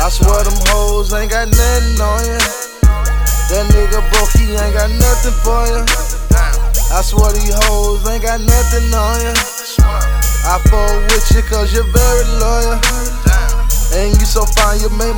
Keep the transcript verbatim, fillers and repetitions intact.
I swear them hoes ain't got nothing on ya. That nigga broke, he ain't got nothing for ya. I swear these hoes ain't got nothing on ya. I fuck with you cause you're very loyal. And you so fine, you make